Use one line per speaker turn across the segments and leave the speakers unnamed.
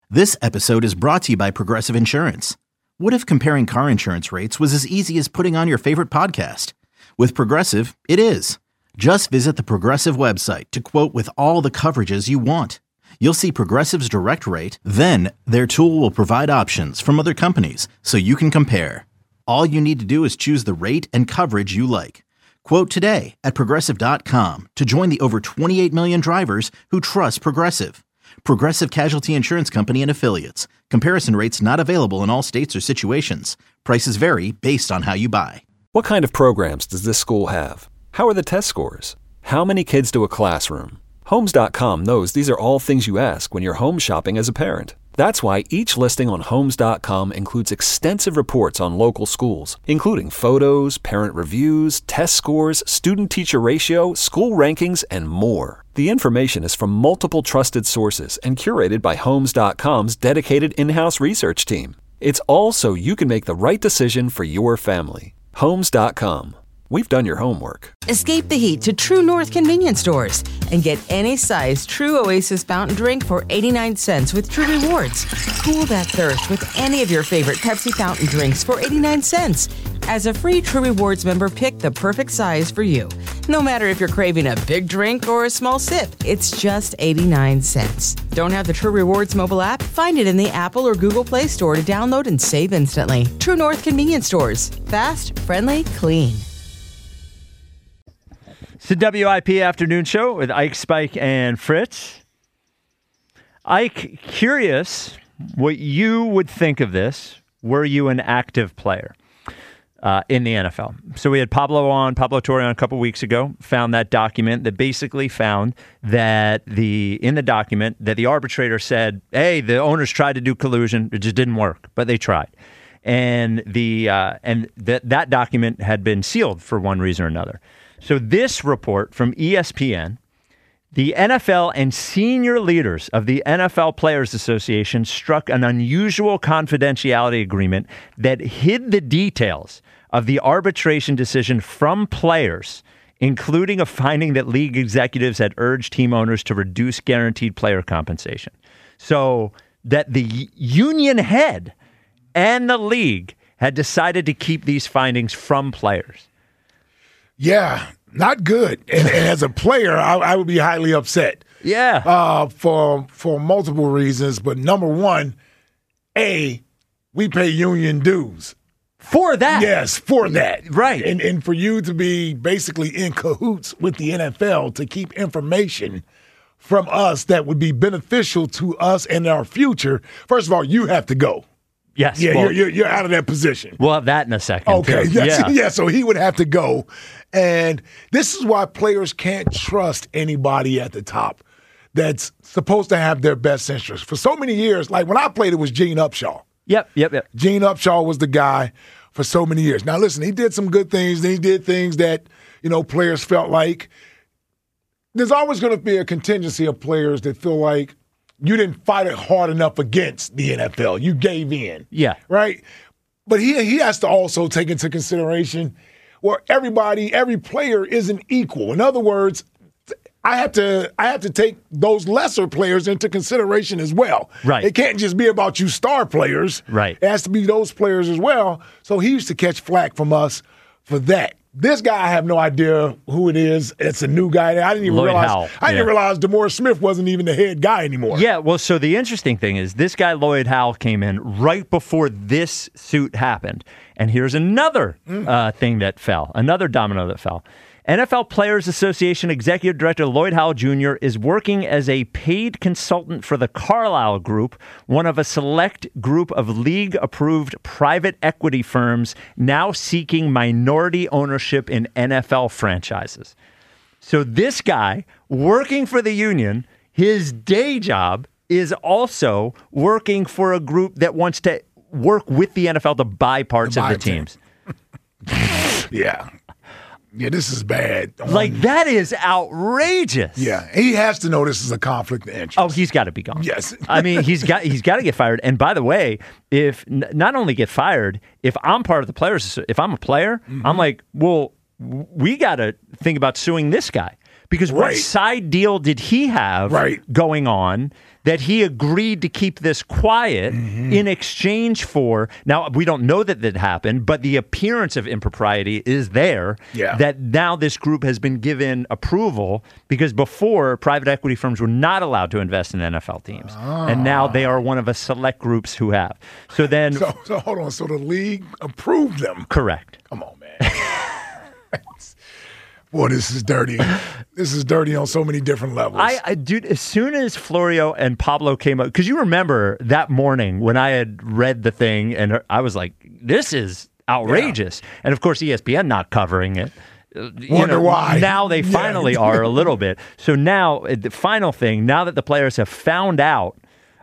This episode is brought to you by Progressive Insurance. What if comparing car insurance rates was as easy as putting on your favorite podcast? With Progressive, it is. Just visit the Progressive website to quote with all the coverages you want. You'll see Progressive's direct rate, then their tool will provide options from other companies so you can compare. All you need to do is choose the rate and coverage you like. Quote today at Progressive.com to join the over 28 million drivers who trust Progressive. Progressive Casualty Insurance Company and Affiliates. Comparison rates not available in all states or situations. Prices vary based on how you buy.
What kind of programs does this school have? How are the test scores? How many kids do a classroom? Homes.com knows these are all things you ask when you're home shopping as a parent. That's why each listing on Homes.com includes extensive reports on local schools, including photos, parent reviews, test scores, student-teacher ratio, school rankings, and more. The information is from multiple trusted sources and curated by Homes.com's dedicated in-house research team. It's all so you can make the right decision for your family. Homes.com. We've done your homework.
Escape the heat to True North convenience stores and get any size True Oasis fountain drink for 89 cents with True Rewards. Cool that thirst with any of your favorite Pepsi fountain drinks for 89 cents. As a free True Rewards member, pick the perfect size for you. No matter if you're craving a big drink or a small sip, it's just 89 cents. Don't have the True Rewards mobile app? Find it in the Apple or Google Play Store to download and save instantly. True North convenience stores. Fast, friendly, clean.
It's the WIP Afternoon Show with Ike, Spike, and Fritz. Ike, curious what you would think of this were you an active player in the NFL. So we had Pablo Torre on a couple weeks ago, found that document that basically found that in the document that the arbitrator said, hey, the owners tried to do collusion, it just didn't work, but they tried. And that document had been sealed for one reason or another. So this report from ESPN, the NFL and senior leaders of the NFL Players Association struck an unusual confidentiality agreement that hid the details of the arbitration decision from players, including a finding that league executives had urged team owners to reduce guaranteed player compensation. So that the union head and the league had decided to keep these findings from players.
Yeah, not good. And as a player, I would be highly upset.
Yeah.
For multiple reasons. But number one, we pay union dues.
For that.
Yes, for that.
Right.
And for you to be basically in cahoots with the NFL to keep information from us that would be beneficial to us and our future, first of all, you have to go.
Yes.
Yeah,
well,
you're out of that position.
We'll have that in a second.
Okay.
Too.
Yes,
Yeah.
yeah, so he would have to go. And this is why players can't trust anybody at the top that's supposed to have their best interest. For so many years, like when I played, it was Gene Upshaw.
Yep.
Gene Upshaw was the guy for so many years. Now, listen, he did some good things. Then he did things that, players felt like. There's always going to be a contingency of players that feel like you didn't fight it hard enough against the NFL. You gave in.
Yeah.
Right? But he has to also take into consideration where every player isn't equal. In other words, I have to take those lesser players into consideration as well.
Right.
It can't just be about you star players.
Right.
It has to be those players as well. So he used to catch flack from us for that. This guy, I have no idea who it is. It's a new guy. I didn't even realize. I didn't realize DeMaurice Smith wasn't even the head guy anymore.
Yeah. Well, so the interesting thing is this guy Lloyd Howell came in right before this suit happened, and here's another thing that fell, another domino that fell. NFL Players Association Executive Director Lloyd Howell Jr. is working as a paid consultant for the Carlyle Group, one of a select group of league-approved private equity firms now seeking minority ownership in NFL franchises. So this guy, working for the union, his day job is also working for a group that wants to work with the NFL to buy parts of the teams.
Yeah. Yeah, this is bad.
Like, that is outrageous.
Yeah, he has to know this is a conflict of interest.
Oh, he's got to be gone.
Yes.
I mean, he's got to get fired. And by the way, if not only get fired, if I'm part of the players, if I'm a player, I'm like, well, we got to think about suing this guy Because what side deal did he have going on that he agreed to keep this quiet in exchange for, now we don't know that happened, but the appearance of impropriety is there, that now this group has been given approval, because before private equity firms were not allowed to invest in NFL teams. And now they are one of a select groups who have. So then...
So hold on, so the league approved them?
Correct.
Come on, man. Boy, this is dirty. This is dirty on so many different levels.
Dude, as soon as Florio and Pablo came up, because you remember that morning when I had read the thing and I was like, this is outrageous. Yeah. And of course, ESPN not covering it.
Wonder why.
Now they finally are a little bit. So now, the final thing, now that the players have found out,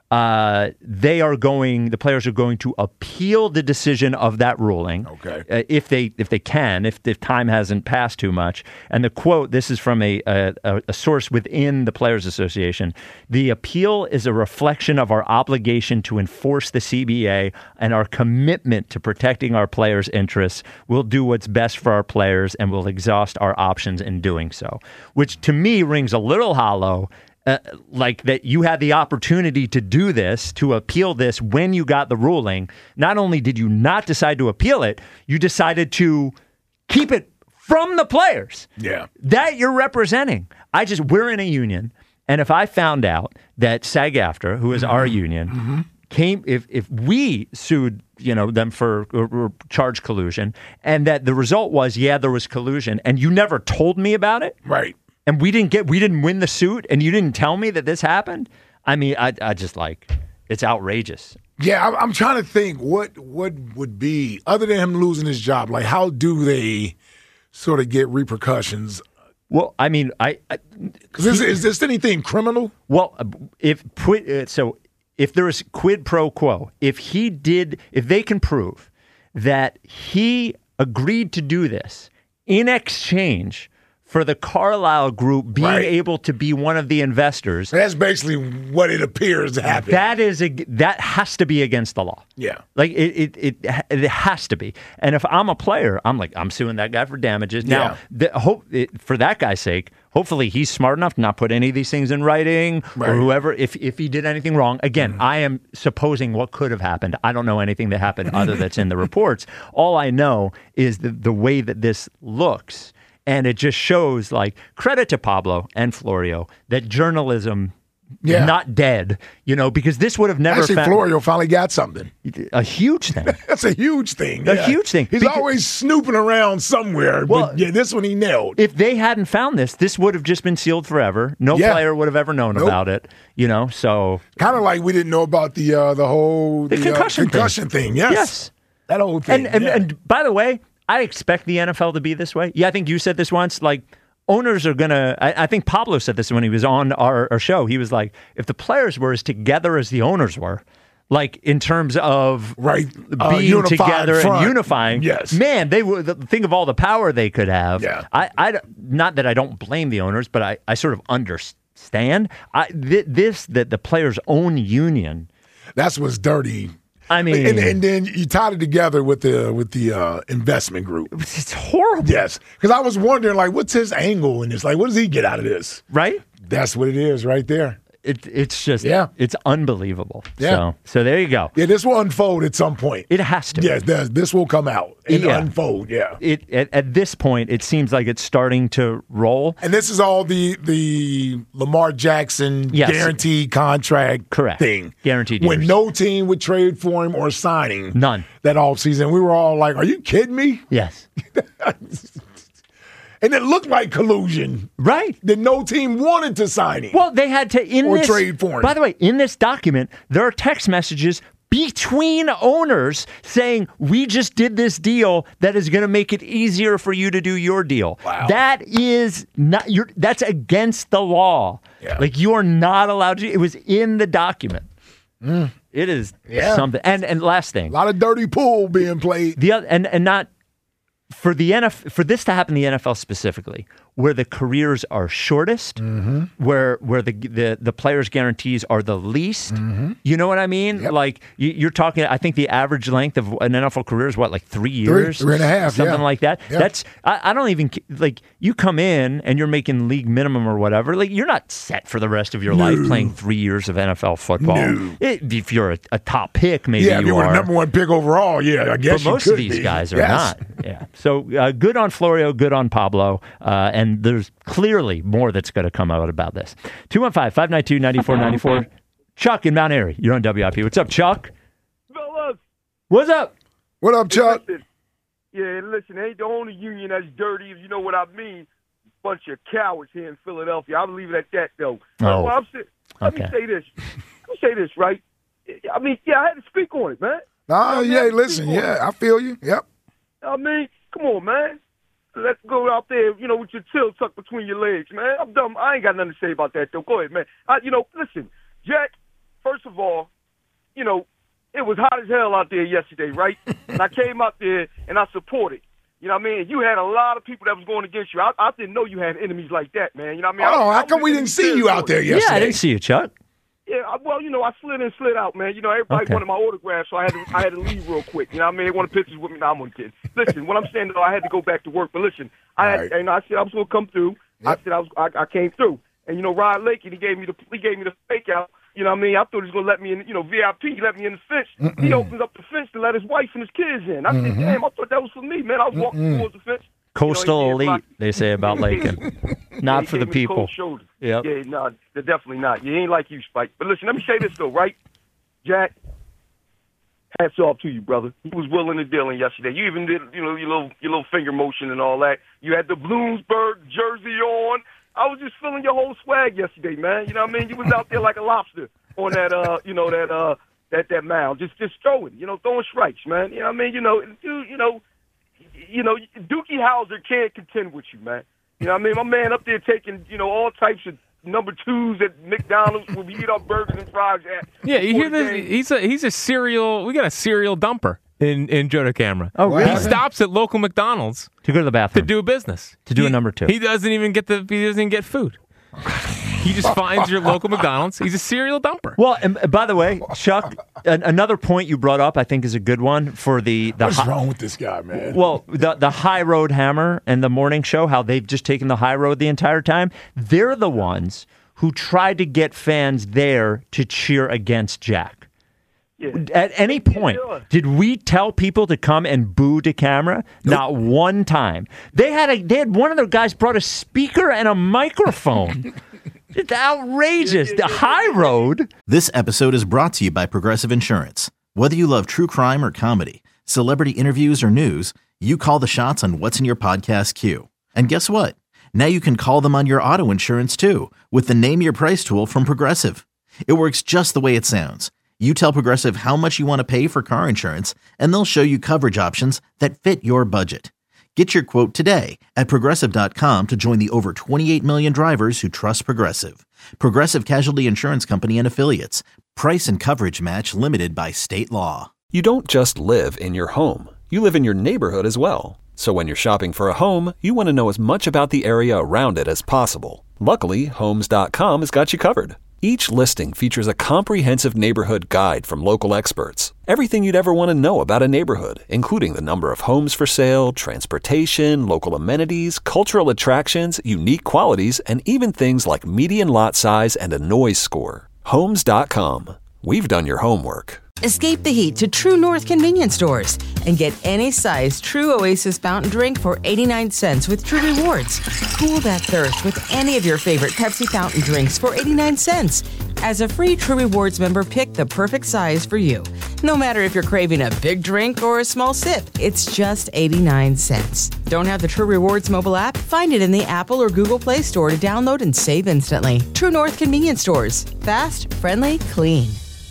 the players are going to appeal the decision of that ruling.
Okay.
If they can, if time hasn't passed too much. And the quote, this is from a source within the Players Association. The appeal is a reflection of our obligation to enforce the CBA and our commitment to protecting our players' interests. We'll do what's best for our players and we'll exhaust our options in doing so. Which to me rings a little hollow. Like that you had the opportunity to do this, to appeal this when you got the ruling. Not only did you not decide to appeal it, you decided to keep it from the players.
Yeah. That
you're representing. We're in a union, and if I found out that SAG-AFTRA, who is our union, if we sued them for or charged collusion, and that the result was, there was collusion, and you never told me about it.
Right.
And we didn't win the suit, and you didn't tell me that this happened. I mean, I just it's outrageous.
Yeah, I'm trying to think what would be, other than him losing his job, like how do they sort of get repercussions?
Well, I mean,
is this anything criminal?
Well, if there is quid pro quo, if they can prove that he agreed to do this in exchange for the Carlyle Group being able to be one of the investors.
That's basically what it appears to happen.
That has to be against the law.
Yeah.
Like it has to be. And if I'm a player, I'm suing that guy for damages. Now, for that guy's sake, hopefully he's smart enough to not put any of these things in writing or whoever, if he did anything wrong. Again, I am supposing what could have happened. I don't know anything that happened other that's in the reports. All I know is the way that this looks. And it just shows, credit to Pablo and Florio, that journalism not dead, because this would have never...
Actually, Florio finally got something.
A huge thing.
That's a huge thing.
A huge thing.
He's always snooping around somewhere, but this one he nailed.
If they hadn't found this would have just been sealed forever. No player would have ever known about it, so...
Kind of like we didn't know about the whole...
The concussion
thing. Yes. That whole thing.
And by the way... I expect the NFL to be this way. Yeah, I think you said this once. Owners are going to... I think Pablo said this when he was on our show. He was like, if the players were as together as the owners were, in terms of being together and unifying, man, they would think of all the power they could have.
Yeah.
I not that I don't blame the owners, but I sort of understand. That the players' own union...
That's what's dirty.
I mean,
and then you tied it together with the investment group.
It's horrible.
Yes, because I was wondering, what's his angle in this? What does he get out of this?
Right.
That's what it is, right there.
It's just it's unbelievable.
Yeah.
So there you go.
Yeah, this will unfold at some point.
It has to.
Yes, this will come out and unfold. Yeah.
At this point, it seems like it's starting to roll.
And this is all the Lamar Jackson guaranteed contract thing.
Guaranteed
years. When no team would trade for him or sign him.
None.
That offseason. We were all like, are you kidding me?
Yes.
And it looked like collusion.
Right.
That no team wanted to sign him.
Well, they had to
trade for him.
By the way, in this document, there are text messages between owners saying, we just did this deal that is going to make it easier for you to do your deal.
Wow.
That is not that's against the law.
Yeah.
You are not allowed to. It was in the document. It is something. And last thing.
A lot of dirty pool being played.
And not for this to happen in the NFL specifically, where the careers are shortest, where the players' guarantees are the least, you know what I mean?
Yep.
Like you're talking, I think the average length of an NFL career is what, like 3 years,
3.5,
something like that.
Yeah.
That's I don't even like. You come in and you're making league minimum or whatever. Like you're not set for the rest of your life playing 3 years of NFL football. If you're a top pick, maybe
if you were the number one pick overall, I guess.
But most of these guys are not. Yeah. So good on Florio, good on Pablo, and there's clearly more that's going to come out about this. 215-592-9494. Chuck in Mount Airy, you're on WIP. What's up, Chuck?
Fellas.
What's up?
What up, Chuck?
Listen, ain't the only union that's dirty, if you know what I mean. Bunch of cowards here in Philadelphia. I'll leave it at that, though.
Oh.
Let me say this. Right? I mean, I had to speak on it, man.
Listen, I feel you. Yep.
I mean, come on, man. Let's go out there, with your tail tucked between your legs, man. I'm dumb. I ain't got nothing to say about that, though. Go ahead, man. Listen, Jack, first of all, it was hot as hell out there yesterday, right? And I came out there and I supported. You know what I mean? You had a lot of people that was going against you. I didn't know you had enemies like that, man. You know what I mean?
How come we didn't see you out there yesterday?
Yeah, I didn't see you, Chuck.
Yeah, well, I slid in and slid out, man. Everybody wanted my autograph, so I had to leave real quick. You know what I mean? They wanted pictures with me. No, I'm only kidding. Listen, what I'm saying, though, I had to go back to work. But listen, I said I was going to come through. Yep. I said I came through. And, Rod Lakin, he gave me the fake out. You know what I mean? I thought he was going to let me in, VIP. He let me in the fence. He opened up the fence to let his wife and his kids in. I said, damn, I thought that was for me, man. I was walking towards the fence.
Coastal elite, they say about Lakin. Not for the people.
Yep. Yeah, no, they're definitely not. You ain't like you, Spike. But listen, let me say this, though, right? Jack, hats off to you, brother. He was willing to deal in yesterday. You even did, your little finger motion and all that. You had the Bloomsburg jersey on. I was just feeling your whole swag yesterday, man. You know what I mean? You was out there like a lobster on that, that mound, just throwing, throwing strikes, man. You know what I mean? Dookie Howser can't contend with you, man. You know what I mean? My man up there taking, all types of number twos at McDonald's where we eat our burgers and fries at.
Yeah, you hear this? He's a serial. We got a serial dumper in Joe DeCamara.
Oh, really?
He stops at local McDonald's
to go to the bathroom
to do business,
to do a number two.
He doesn't even get food. He just finds your local McDonald's. He's a serial dumper.
Well, and by the way, Chuck, another point you brought up I think is a good one for the
What's wrong with this guy, man?
Well, the High Road Hammer and the morning show, how they've just taken the high road the entire time. They're the ones who tried to get fans there to cheer against Jack. Yeah. At any point, did we tell people to come and boo DeCamara? Nope. Not one time. They had one of their guys brought a speaker and a microphone. It's outrageous. The High Road.
This episode is brought to you by Progressive Insurance. Whether you love true crime or comedy, celebrity interviews or news, you call the shots on what's in your podcast queue. And guess what? Now you can call them on your auto insurance too with the Name Your Price tool from Progressive. It works just the way it sounds. You tell Progressive how much you want to pay for car insurance, and they'll show you coverage options that fit your budget. Get your quote today at Progressive.com to join the over 28 million drivers who trust Progressive. Progressive Casualty Insurance Company and Affiliates. Price and coverage match limited by state law.
You don't just live in your home. You live in your neighborhood as well. So when you're shopping for a home, you want to know as much about the area around it as possible. Luckily, Homes.com has got you covered. Each listing features a comprehensive neighborhood guide from local experts. Everything you'd ever want to know about a neighborhood, including the number of homes for sale, transportation, local amenities, cultural attractions, unique qualities, and even things like median lot size and a noise score. Homes.com. We've done your homework.
Escape the heat to True North convenience stores and get any size True Oasis fountain drink for 89 cents with True Rewards. Cool that thirst with any of your favorite Pepsi fountain drinks for 89 cents. As a free True Rewards member, pick the perfect size for you. No matter if you're craving a big drink or a small sip, it's just 89 cents. Don't have the True Rewards mobile app? Find it in the Apple or Google Play Store to download and save instantly. True North convenience stores. Fast, friendly, clean.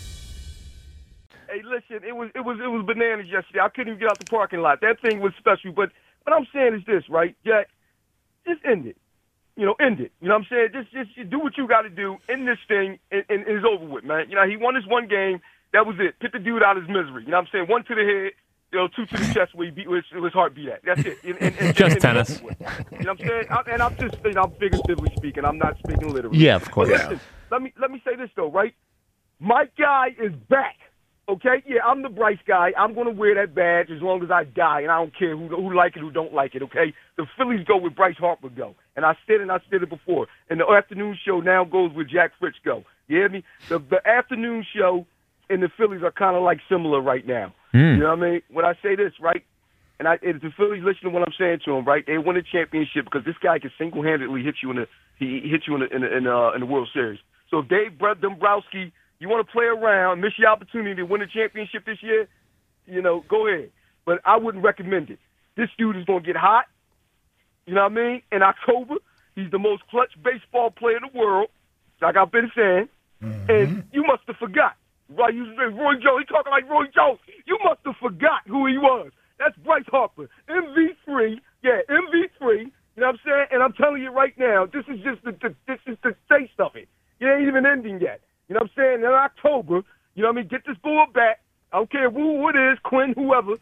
Hey, listen, it was bananas yesterday. I couldn't even get out the parking lot. That thing was special. But what I'm saying is this, right, Jack? Just end it. End it. You know what I'm saying? Just do what you got to do. End this thing, and it's over with, man. He won this one game. That was it. Put the dude out of his misery. You know what I'm saying? One to the head. two to the chest where his heart beat at. That's it. And
Just tennis.
You know what I'm saying? I'm just I'm figuratively speaking. I'm not speaking literally.
Yeah, of course.
But listen, let me say this though, right? My guy is back. Okay, yeah, I'm the Bryce guy. I'm going to wear that badge as long as I die, and I don't care who like it, who don't like it, okay? The Phillies go with Bryce Harper go. And I said it before. And the afternoon show now goes with Jack Fritz go. You hear me? The afternoon show and the Phillies are kind of like similar right now. You know what I mean? When I say this, right, and if the Phillies listen to what I'm saying to them, right, they win a championship because this guy can single-handedly hit you in the World Series. So if Dave Dombrowski, you want to play around, miss your opportunity to win a championship this year, go ahead. But I wouldn't recommend it. This dude is going to get hot, you know what I mean? In October, he's the most clutch baseball player in the world, like I've been saying. And you must have forgot. Right? Roy Jones, he talking like Roy Jones. You must have forgot who he was. That's Bryce Harper. MV3, yeah, MV3, you know what I'm saying? And I'm telling you right now, this is just the taste of it. It ain't even ending yet. You know what I'm saying? In October, you know what I mean? Get this bull back. I don't care who it is, Quinn, whoever,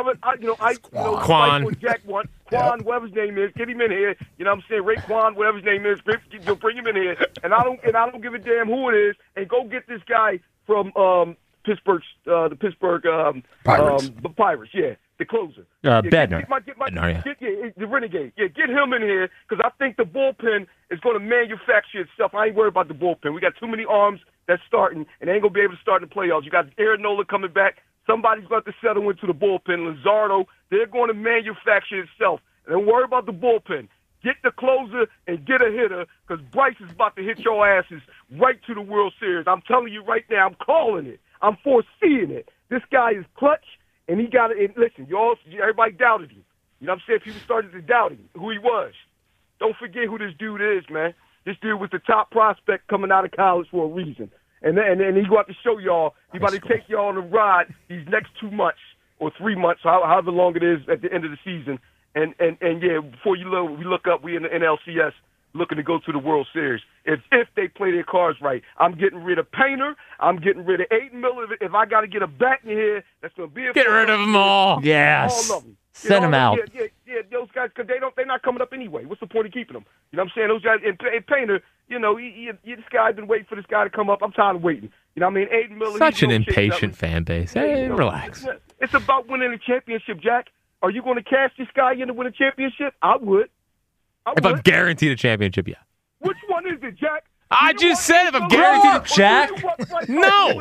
Quan.
Jack want, Quan, whatever his name is, get him in here. You know what I'm saying? Ray Quan, whatever his name is, bring him in here. And I don't give a damn who it is. And go get this guy from Pittsburgh, the Pittsburgh Pirates, yeah, the closer.
Bednar.
The Renegade. Yeah, get him in here because I think the bullpen is going to manufacture itself. I ain't worried about the bullpen. We got too many arms that's starting, and they ain't going to be able to start in the playoffs. You got Aaron Nola coming back. Somebody's going to settle into the bullpen. Luzardo, they're going to manufacture itself. And don't worry about the bullpen. Get the closer and get a hitter because Bryce is about to hit your asses right to the World Series. I'm telling you right now, I'm calling it. I'm foreseeing it. This guy is clutch, and he got it. Listen, everybody doubted him. You know what I'm saying? People started to doubt him, who he was. Don't forget who this dude is, man. This dude was the top prospect coming out of college for a reason. And he's going to show y'all. He's about to take y'all on a ride these next 2 months or 3 months, however long it is at the end of the season. And yeah, before we look up, we in the NLCS looking to go to the World Series. If they play their cards right, I'm getting rid of Painter. I'm getting rid of Aiden Miller. If I got to get a bat in here, that's going to be
Get rid of them all.
Yes.
All of them.
Send them out.
Yeah, those guys, because they're not coming up anyway. What's the point of keeping them? You know what I'm saying? Those guys, and Painter, this guy's been waiting for this guy to come up. I'm tired of waiting. You know what I mean? Aiden Miller.
Such an impatient fan base. Hey, relax.
It's about winning a championship, Jack. Are you going to cash this guy in to win a championship? I would.
If I'm guaranteed a championship, yeah.
Which one is it, Jack?
I just said if I'm guaranteed
a Jack.
No.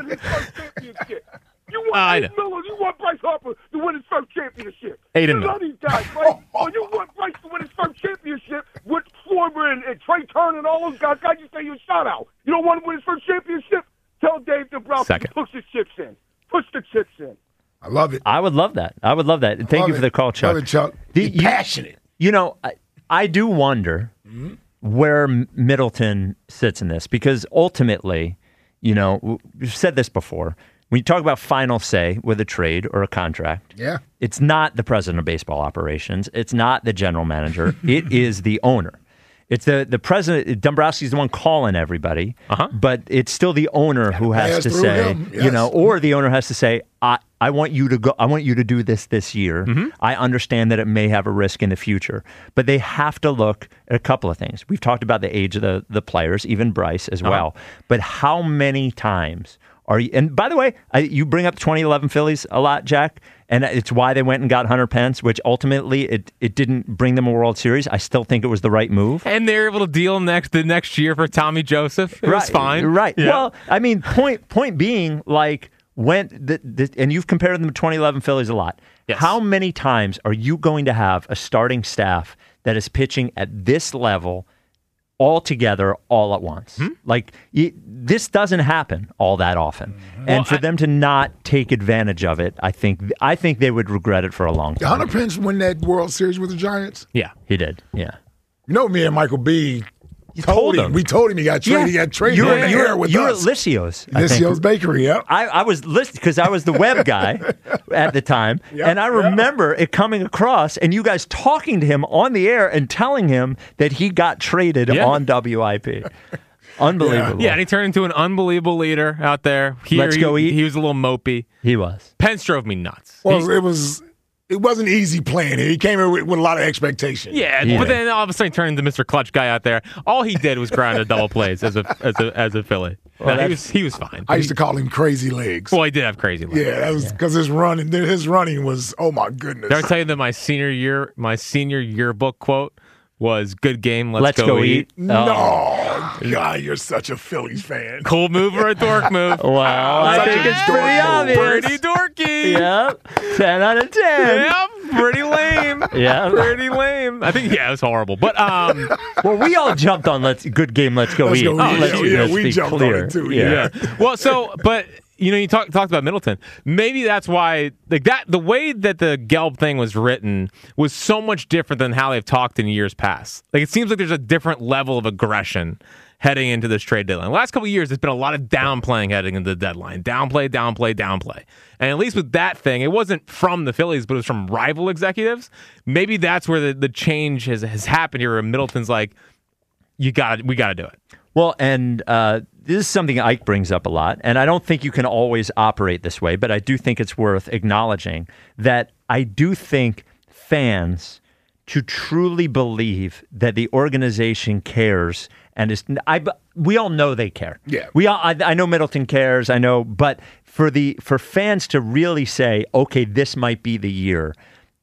You want Miller. You want Bryce Harper to win his first championship.
Aiden Miller.
These guys, right? You want Bryce to win his first championship with Schwarber and Trey Turner and all those guys. God, you say you a shout out. You don't want to win his first championship? Tell Dave Dombrowski to push his chips in. Push the chips in.
I love it.
I would love that. Thank you for the call, Chuck.
Love it, Chuck. Passionate.
I do wonder where Middleton sits in this because ultimately, we've said this before. When you talk about final say with a trade or a contract, it's not the president of baseball operations. It's not the general manager. It is the owner. It's the president. Dombrowski's the one calling everybody, but it's still the owner who has to say, or the owner has to say, I want you to go. I want you to do this year. I understand that it may have a risk in the future, but they have to look at a couple of things. We've talked about the age of the players, even Bryce as well. But how many times are you? And by the way, you bring up the 2011 Phillies a lot, Jack. And it's why they went and got Hunter Pence, which ultimately it didn't bring them a World Series. I still think it was the right move.
And they were able to deal the next year for Tommy Joseph. It was fine.
Right.
Yeah.
Well, I mean, point being, like, when and you've compared them to 2011 Phillies a lot.
Yes.
How many times are you going to have a starting staff that is pitching at this level all together, all at once? Like, this doesn't happen all that often. And for them to not take advantage of it, I think they would regret it for a long time.
Did Hunter Pence win that World Series with the Giants?
Yeah.
He did, yeah.
Me and Michael B.
told him.
We told him he got traded. Yeah. He got traded.
You were
at
Lysio's.
Lysio's Bakery, yeah.
I was listening because I was the web guy at the time. And I remember it coming across and you guys talking to him on the air and telling him that he got traded on WIP. Unbelievable.
Yeah, and he turned into an unbelievable leader out there.
Let's go eat.
He was a little mopey.
He was.
Pence drove me nuts.
Well, it wasn't easy playing here. He came in with a lot of expectation.
Yeah, but then all of a sudden he turned into Mr. Clutch guy out there. All he did was grind the double plays as a Philly.
Well,
No, he was fine.
I used to call him Crazy Legs.
Well, he did have crazy legs.
Yeah, that was because his running was, oh my goodness.
Did I tell you that my senior yearbook quote was "Good game, let's go eat."
No, God, you're such a Phillies fan.
Cool move or a dork move?
Well, I think it's pretty obvious.
Pretty dorky.
Yep. 10 out of 10.
Yep. Pretty lame.
Yeah.
Pretty lame. I think it was horrible. But
well, we all jumped on good game, let's go
Let's
eat.
go eat.
Let's
We
be
jumped
clear.
on it too.
Yeah.
Well, but you talked about Middleton. Maybe that's why the way that the Gelb thing was written was so much different than how they've talked in years past. Like it seems like there's a different level of aggression heading into this trade deadline. The last couple of years, there's been a lot of downplaying heading into the deadline. Downplay. And at least with that thing, it wasn't from the Phillies, but it was from rival executives. Maybe that's where the change has happened here. Where Middleton's like, we got to do it.
Well, and this is something Ike brings up a lot, and I don't think you can always operate this way, but I do think it's worth acknowledging that I do think fans, to truly believe that the organization cares and we all know they care.
Yeah.
I know Middleton cares. I know, but for fans to really say, okay, this might be the year.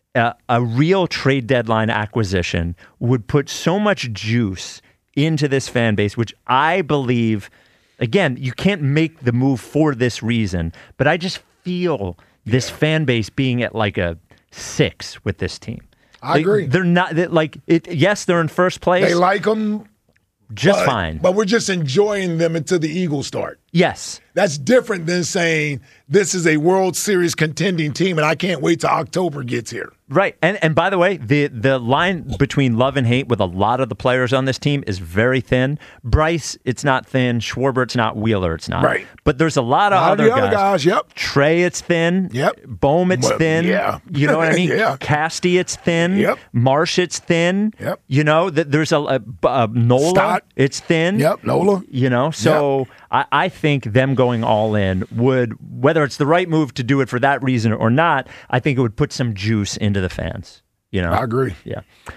A real trade deadline acquisition would put so much juice into this fan base, which I believe, again, you can't make the move for this reason, but I just feel this fan base being at like a 6 with this team.
I agree.
They're not yes, they're in first place.
They like them
just fine.
But we're just enjoying them until the Eagles start.
Yes.
That's different than saying this is a World Series contending team and I can't wait till October gets here.
Right. And by the way, the line between love and hate with a lot of the players on this team is very thin. Bryce, it's not thin. Schwarber, it's not. Wheeler, it's not.
Right.
But there's a lot of other guys.
Yep.
Trey, it's thin.
Yep.
Bohm, it's thin.
Yeah.
You know what I mean?
Yeah.
Casty, it's thin.
Yep.
Marsh, it's thin.
Yep.
You know, there's a Nola,
Stott.
it's thin.
Yep. Nola.
You know, so I think them going all in would, whether it's the right move to do it for that reason or not, I think it would put some juice into the fans. You know,
I agree.
Yeah.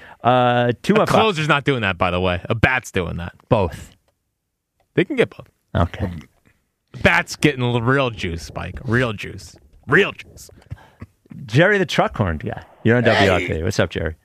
A closer's not doing that, by the way. A bat's doing that.
Both.
They can get both.
Okay.
Bat's getting a little real juice, Spike. Real juice.
Jerry the truck horn guy. You're on WRK. What's up, Jerry?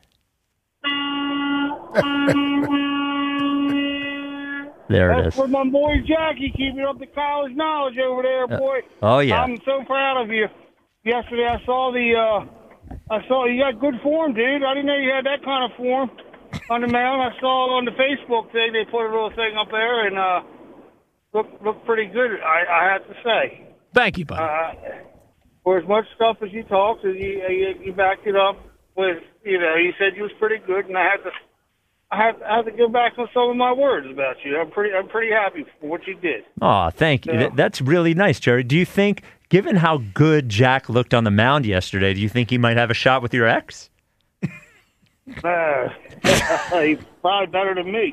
There it is.
That's for my boy Jackie, keeping up the college knowledge over there, boy.
Oh, yeah.
I'm so proud of you. Yesterday I saw you got good form, dude. I didn't know you had that kind of form on the mound. I saw on the Facebook thing, they put a little thing up there and looked pretty good, I have to say.
Thank you, buddy.
For as much stuff as you talked, you backed it up with, you said you was pretty good, and I have to go back on some of my words about you. I'm pretty happy for what you did.
Oh, thank you.
Yeah.
That's really nice, Jerry. Do you think, given how good Jack looked on the mound yesterday, do you think he might have a shot with your ex?
He's probably better than me.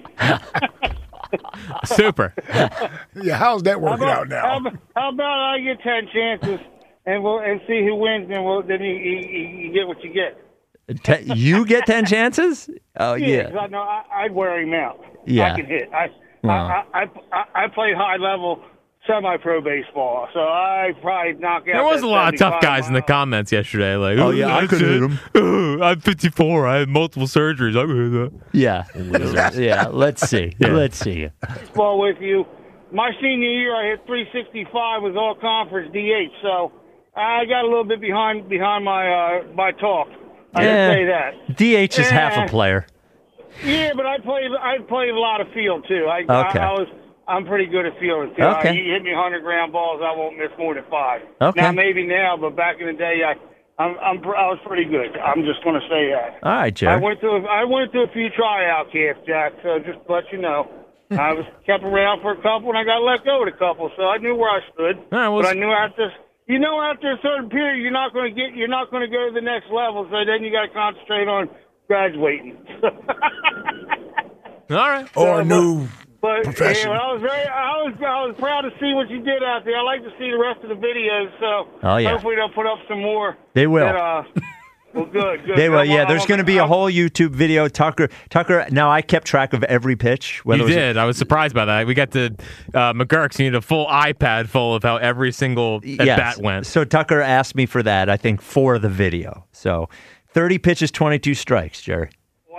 Super.
Yeah, how's that working out now?
How about I get 10 chances and see who wins, and then you get what you get.
You get 10 chances? Oh, yeah.
'Cause I know I'd wear him out.
Yeah.
I can hit. I play high level semi-pro baseball, so I probably knock out.
There was a lot of tough guys in the
miles.
comments yesterday. Like,
Oh, yeah, I could hit him.
I'm 54. I have multiple surgeries. I could hit that.
Yeah. Yeah. Let's see. Let's see.
Baseball with you. My senior year, I hit 365 with all conference DH, so I got a little bit behind my talk. I didn't say that.
DH is half a player.
Yeah, but I played a lot of field too.
Okay.
I'm pretty good at fielding too.
Okay.
You hit me 100 ground balls, I won't miss more than 5.
Okay.
Now maybe now, but back in the day, I was pretty good. I'm just going to say that.
All right, Jerry.
I went to a few tryout camps, Jack. So just to let you know, I was kept around for a couple, and I got let go at a couple. So I knew where I stood.
All right, well,
but I knew after a certain period, you're not going to go to the next level. So then you got to concentrate on graduating.
all right.
Or a new
But
Professional.
yeah, I was proud to see what you did out there. I like to see the rest of the videos. So hopefully they'll put up some more.
They will.
Well, good.
They will, yeah. There's going to be a whole YouTube video. Tucker, now I kept track of every pitch.
You did. I was surprised by that. We got to McGurk's. You need a full iPad full of how every single at-bat went.
So Tucker asked me for that, I think, for the video. So 30 pitches, 22 strikes, Jerry.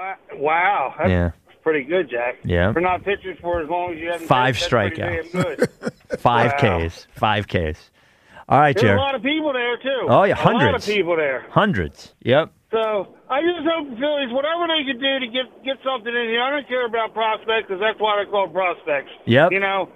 Wow. That's pretty good, Jack.
Yeah.
For not pitching for as long as you haven't
5
pitched,
strikeouts.
Good.
5 Ks. 5 Ks. All right,
There's
Jerry.
a lot of people there, too.
Oh, yeah,
A
hundreds.
lot of people there.
Hundreds. Yep.
So I just hope the Phillies, whatever they can do to get something in here. I don't care about prospects because that's why they're called prospects.
Yep.
You know,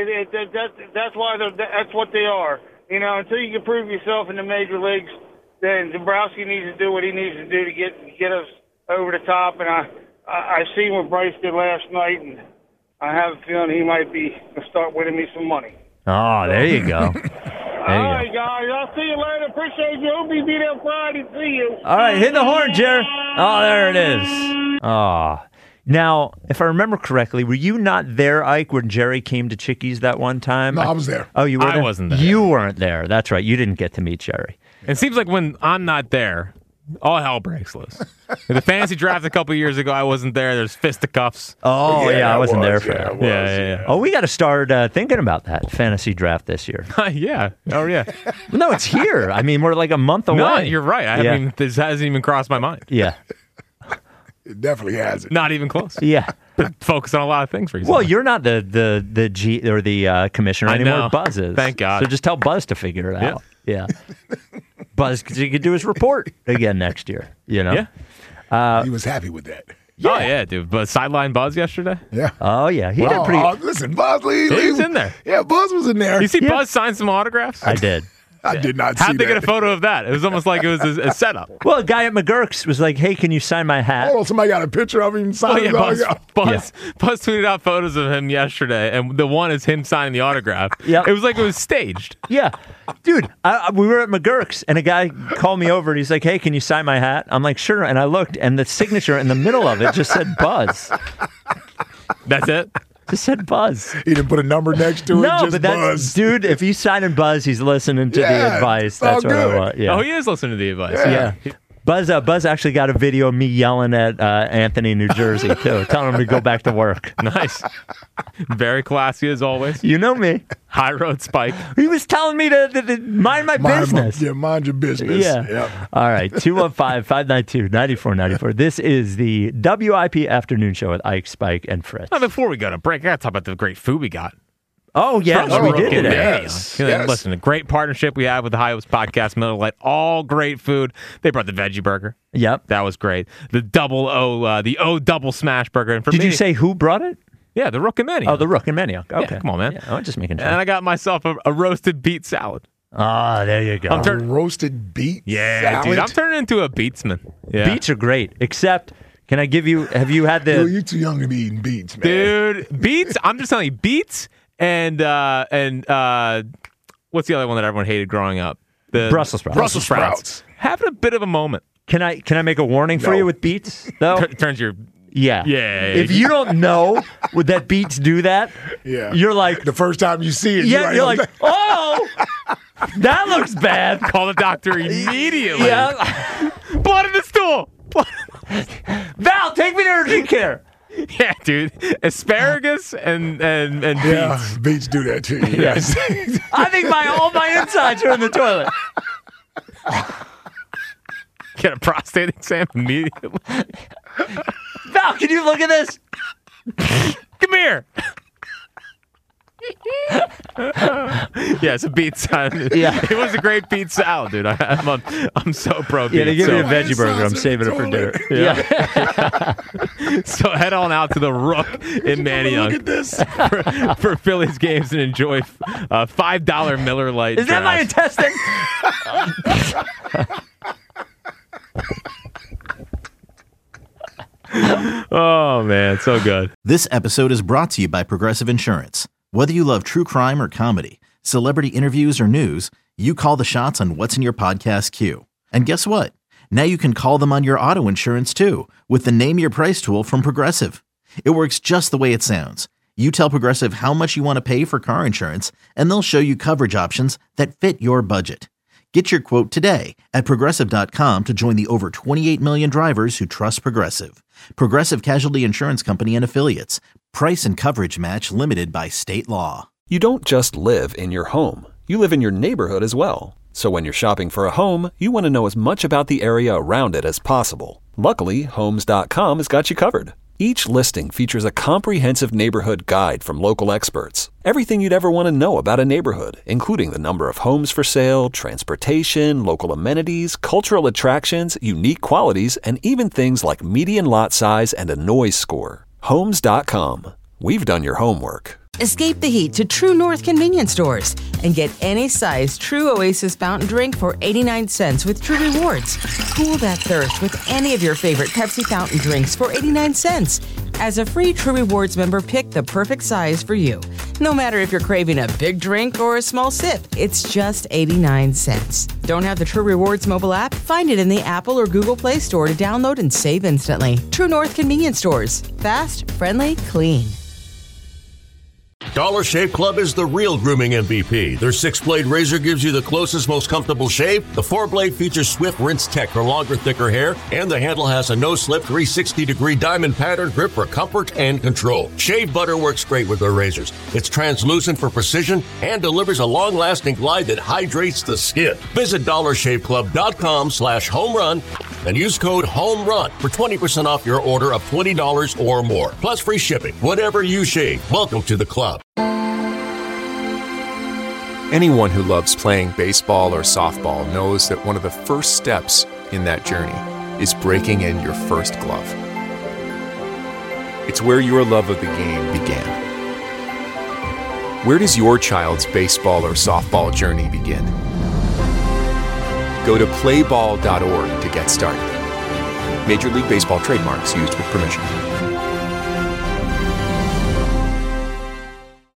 that's why that's what they are. You know, until you can prove yourself in the major leagues, then Dombrowski needs to do what he needs to do to get us over the top. And I seen what Bryce did last night, and I have a feeling he might be going to start winning me some money.
Oh, there you go.
All right, guys. I'll see you later. Appreciate you. Hope you be there Friday. See you.
All right, hit the horn, Jerry. Oh, there it is. Oh. Now, if I remember correctly, were you not there, Ike, when Jerry came to Chickies that one time?
No, I was there.
Oh, you were
I
there?
wasn't there.
You weren't there. That's right. You didn't get to meet Jerry.
It seems like when I'm not there, all hell breaks loose. The fantasy draft a couple of years ago, I wasn't there. There's fisticuffs.
Oh, yeah, I wasn't there for
yeah,
that.
it was,
Yeah.
Oh, we got to start thinking about that fantasy draft this year.
Yeah. Oh, yeah.
No, it's here. I mean, we're like a month away.
No, you're right. I
Yeah.
mean, this hasn't even crossed my mind.
Yeah.
It definitely has it.
Not even close.
Yeah.
Been focused on a lot of things recently.
Well, you're not the G or the commissioner
I
anymore.
know.
Buzz is.
Thank God.
So just tell Buzz to figure it out. Yeah. Buzz, because he could do his report again next year. You know.
Yeah.
He was happy with that.
Oh, yeah, dude. But sideline Buzz yesterday?
Yeah.
Oh yeah. He did pretty.
Listen, Buzz Lee.
He was in there.
Yeah, Buzz was in there.
You see Buzz sign some autographs?
I did.
I did not see
How'd they
that.
get a photo of that? It was almost like it was a setup.
Well, a guy at McGurk's was like, "Hey, can you sign my hat?"
Hold on, somebody got a picture of him
Oh,
signing
yeah,
his autograph.
Buzz tweeted out photos of him yesterday, and the one is him signing the autograph.
Yep.
It was like it was staged.
Yeah, dude. We were at McGurk's, and a guy called me over, and he's like, "Hey, can you sign my hat?" I'm like, "Sure." And I looked, and the signature in the middle of it just said Buzz.
That's it?
Just said Buzz.
He didn't put a number next to it.
No,
just
but that's
Buzz.
dude. If he's signing Buzz, he's listening to the
Yeah,
advice.
it's all
That's what I
good.
want. Yeah.
Oh, he is listening to the advice.
Yeah. Buzz actually got a video of me yelling at Anthony, New Jersey, too, telling him to go back to work.
Nice. Very classy as always.
You know me.
High road Spike.
He was telling me to mind my business.
Mind your business.
Yeah.
Yep.
All right. 215-592-9494. This is the WIP Afternoon Show with Ike, Spike, and Fritz.
Now, before we go to break, I got to talk about the great food we got.
Oh, yes,
From
we
the
did
Rookie
today.
Manio.
Yes.
Listen, a great partnership we have with the High Hopes Podcast, Miller Lite. All great food. They brought the veggie burger.
Yep.
That was great. The double smash burger. And for
Did
me,
you say who brought it?
Yeah, the Rook and Manio.
Oh, the Rook and Manioc. Okay.
Yeah, come on, man.
Yeah, I'm just making sure.
And I got myself a roasted beet salad.
Ah, there you go.
Roasted beet
Yeah,
salad.
dude. I'm turning into a beatsman. Yeah.
Beets are great, except, can I give you, have you had
Yo,
the,
you too young to be eating beets, man.
Dude, beets. I'm just telling you, beets and what's the other one that everyone hated growing up? The
Brussels sprouts.
Brussels sprouts. Having a bit of a moment.
can I make a warning for
No.
you with beets, though?
Turns your
Yeah.
Yeah.
If you don't know that beets do that,
Yeah.
you're like,
The first time you see it,
yeah, you're like, oh, that looks bad.
call the doctor immediately.
Yeah.
Blood in the stool.
Val, take me to urgent care.
Yeah, dude. Asparagus and beets.
yeah, beets do that to you.
Yes. I think all my insides are in the toilet.
Get a prostate exam immediately.
Val, can you look at this?
Come here. Yeah, it's a beet salad.
Yeah.
It was a great beet salad, dude. I'm so pro beet.
Yeah, they give me a
so,
veggie burger. I'm saving it for dinner. Yeah.
so head on out to the Rook in Manioc.
Look at this.
for Phillies games and enjoy $5 Miller Lite.
Is that my
drafts.
intestine?
Oh man, so good.
This episode is brought to you by Progressive Insurance. Whether you love true crime or comedy, celebrity interviews or news, you call the shots on what's in your podcast queue. And guess what? Now you can call them on your auto insurance too with the Name Your Price tool from Progressive. It works just the way it sounds. You tell Progressive how much you want to pay for car insurance, and they'll show you coverage options that fit your budget. Get your quote today at Progressive.com to join the over 28 million drivers who trust Progressive. Progressive Casualty Insurance Company and Affiliates. Price and coverage match limited by state law.
You don't just live in your home. You live in your neighborhood as well. So when you're shopping for a home, you want to know as much about the area around it as possible. Luckily, Homes.com has got you covered. Each listing features a comprehensive neighborhood guide from local experts. Everything you'd ever want to know about a neighborhood, including the number of homes for sale, transportation, local amenities, cultural attractions, unique qualities, and even things like median lot size and a noise score. Homes.com. We've done your homework.
Escape the heat to True North convenience stores and get any size True Oasis fountain drink for 89 cents with True Rewards. Cool that thirst with any of your favorite Pepsi fountain drinks for 89 cents. As a free True Rewards member, pick the perfect size for you. No matter if you're craving a big drink or a small sip, it's just 89 cents. Don't have the True Rewards mobile app? Find it in the Apple or Google Play Store to download and save instantly. True North convenience stores. Fast, friendly, clean.
Dollar Shave Club is the real grooming MVP. Their 6-blade razor gives you the closest, most comfortable shave. The 4-blade features swift rinse tech for longer, thicker hair. And the handle has a no-slip 360-degree diamond pattern grip for comfort and control. Shave butter works great with their razors. It's translucent for precision and delivers a long-lasting glide that hydrates the skin. Visit DollarShaveClub.com/homerun and use code HOMERUN for 20% off your order of $20 or more. Plus free shipping. Whatever you shave, welcome to the club.
Anyone who loves playing baseball or softball knows that one of the first steps in that journey is breaking in your first glove. It's where your love of the game began. Where does your child's baseball or softball journey begin? Go to playball.org to get started. Major League Baseball trademarks used with permission.